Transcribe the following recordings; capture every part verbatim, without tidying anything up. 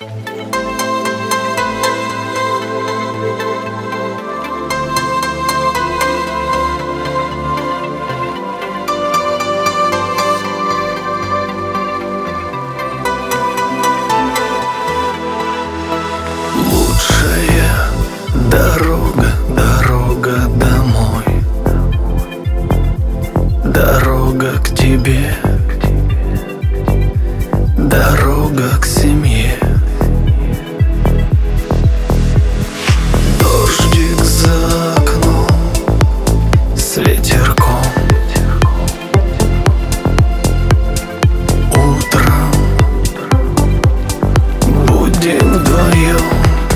Лучшая дорога, дорога домой, дорога к тебе, дорога к семье. Дождик за окном с ветерком. Утром будем вдвоем,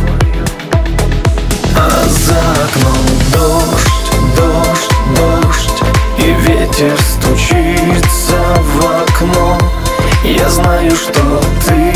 а за окном дождь, дождь, дождь, и ветер стучится в окно. Я знаю, что ты